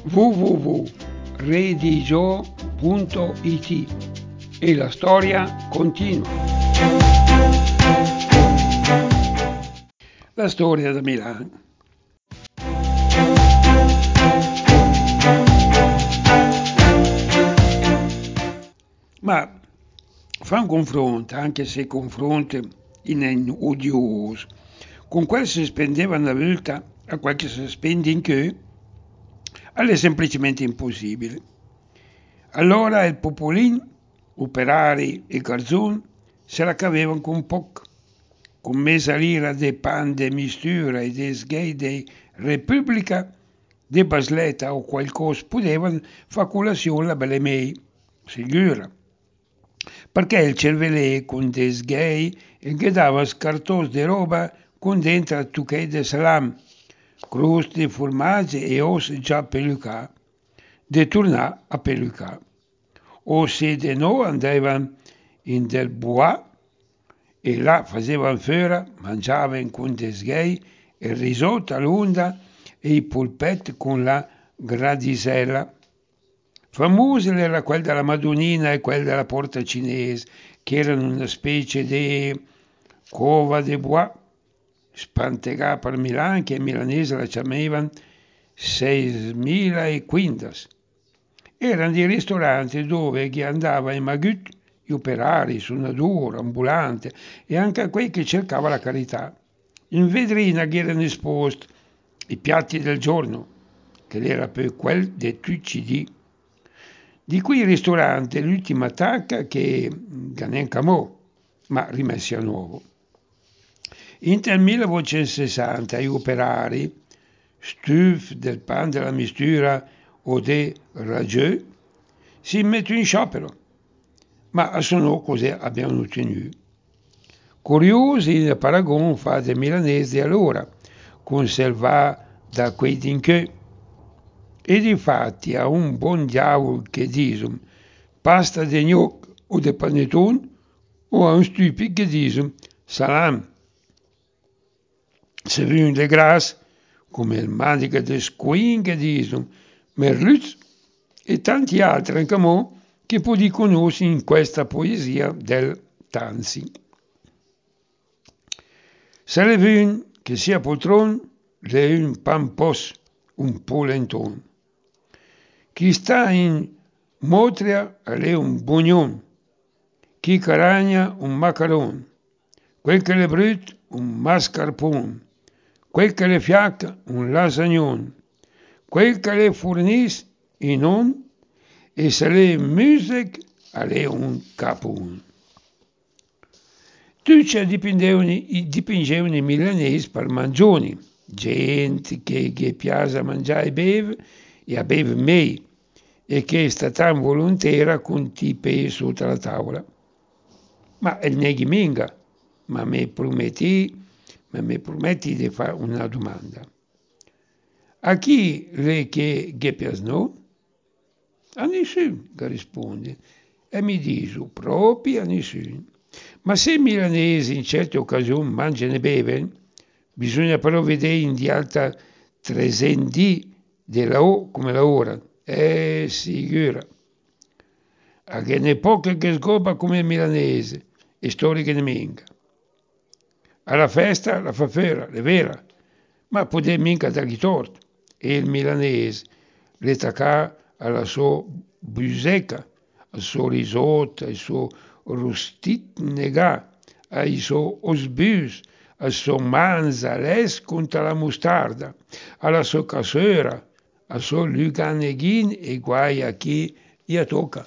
www.redigio.it e la storia continua. La storia da Milano. Ma fa un confronto, anche se confronto odioso, con quel si spendeva una volta a quel che si spende in che, è semplicemente impossibile. Allora il popolin, operari e garzon, se la cavevano con poco. Con mesa lira de pan de mistura e de sgay de Repubblica, de basleta o qualcosa potevano fare colazione la belle mei, sicura. Perché il cervelè con de sgay che dava scartos de roba con dentro tucche de salam, croste, formaggi e os già pelucà, de tornà a pelucà. O se de no andavano in del bois e là facevano fora, mangiavano con de sgay il risotto all'onda e i polpetti con la gradisella. Famosa era quella della Madonnina e quella della Porta Cinese, che erano una specie di cova de bois, spantegata per Milano, che i milanesi la chiamavano 6015. Erano dei ristoranti dove chi andava in Magut, gli operai, suonatori, ambulanti e anche quei che cercava la carità. In vetrina che erano esposti i piatti del giorno, che era per quel de tutti di cui il ristorante l'ultima tacca che neanche mo, ma rimessi a nuovo. Inter il 1960 gli operai, stuf del pan della mistura o de ragù, si mettono in sciopero, ma sono cose abbiamo ottenuto. Curiosi il paragon fa dei milanesi allora, conserva da quei dinché. Ed infatti a un buon diavolo che dicono pasta de gnocchi o de panettone o a un stupido che dicono salam. Se viene de gras, come il manica de squin che dicono merluz e tanti altri anche mo che poi conosci in questa poesia del Tansi. Se le viene che sia poltron, le un pampos, un polenton. Chi sta in Motria è un bugnon, chi caragna un macaron, quel che le brut un mascarpone, quel che le fiacca un lasagnon, quel che le fornis in on e se le music è un capone. Tutti dipingevano i milanesi per mangioni, gente che piace mangiare e beve e a beve meglio e che è stata volontera con tipe sotto la tavola. Ma il neghi minga, ma mi prometti di fare una domanda. A chi le che piacciono? A nessuno, che risponde. E mi dice, proprio a nessuno. Ma se i milanesi in certe occasioni mangiano e bevono, bisogna però vedere in di alta 300 della O come la ora. Sicura. A che ne poche che sgoba come il milanese, e storiche ne minca. Alla festa la fa fera, è vera, ma può mica dargli torto. E il milanese le tacca alla sua buseca, al suo risotto, al suo rustit negà, ai suoi osbus, al suo manza, les contro la mustarda, alla sua cassera, al suo luganeghin e guai a chi gli tocca.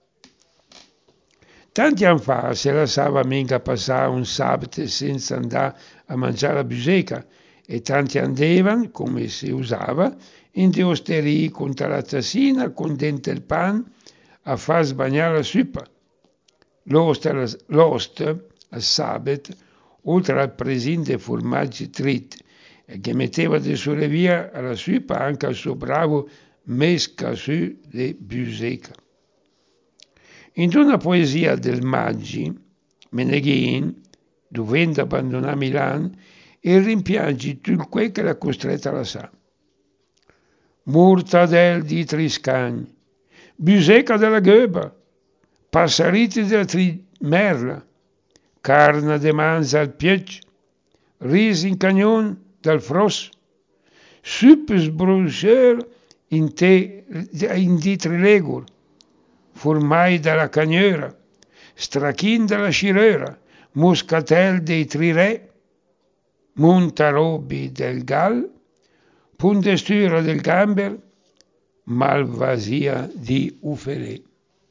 Tanti anni fa si lasciava mica passare un sabato senza andare a mangiare la buseca e tanti andavano, come si usava, in de osterie contro la tassina con dentro il pan a far sbagnare la suppa. L'ost al sabato, oltre al presin dei formaggi trit, che metteva di sulle via alla suppa anche al suo bravo mesca su di buseca. In una poesia del Maggi, Meneghin, dovendo abbandonare Milano, e rimpiange tutto quel che l'ha costretta a lasciare. mortadelle di Triscagni, buseca della Goeba, passariti della Trimerla, carne de manza al piec, riso in cagnon dal Fros, suppes bruscheur in di Trilegur, formai dalla Cagnera, strachin della Scirera, muscatel dei Trirè, Montarobi del Gal, Pundestura del Gamber, Malvasia di Ufelè.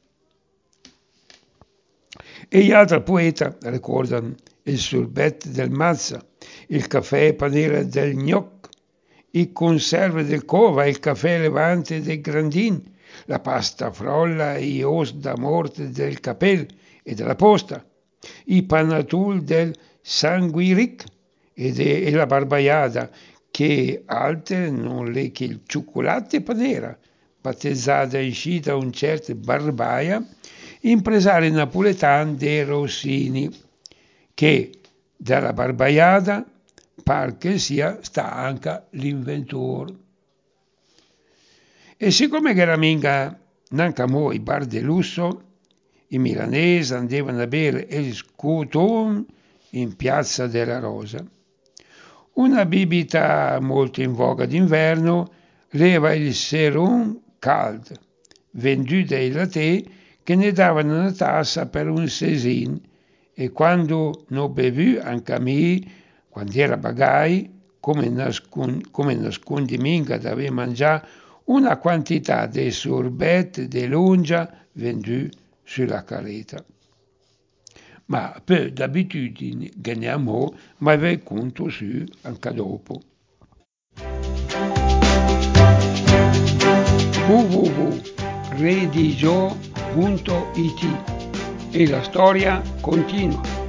E gli altri poeti ricordano il sorbet del Mazza, il caffè panera del Gnoc, i conserve del Cova, il caffè levante del Grandin, la pasta frolla e i os da morte del Capel e della Posta, i panatul del Sanguiric e la barbaiada, che altre non le che il cioccolatte panera, battezzata in scita un certo Barbaia, impresario napoletano dei Rossini, che dalla barbaiada par che sia sta anche l'inventore. E siccome che era minga nanca mo i bar de lusso, i milanesi andavano a bere il scuton in Piazza della Rosa. Una bibita molto in voga d'inverno leva il serum cald, venduto dai latte che ne davano una tassa per un sesin, e quando non bevu anche a me, quando era bagai, come nascondi minga d'aver mangiato una quantità di sorbet di lunga venduti sulla carretta. Ma per d'abitudine ganiamo, ma ve conto su anche dopo. www.redigio.it e la storia continua.